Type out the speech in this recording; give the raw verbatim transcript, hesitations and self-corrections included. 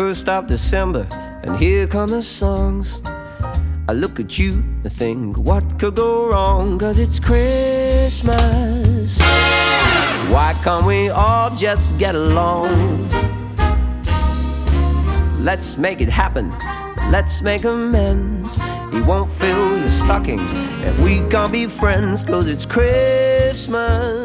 first of December, and here come the songs. I look at you and think, what could go wrong? 'Cause it's Christmas. Why can't we all just get along? Let's make it happen. Let's make amends. He won't fill your stocking if we can't be friends. 'Cause it's Christmas.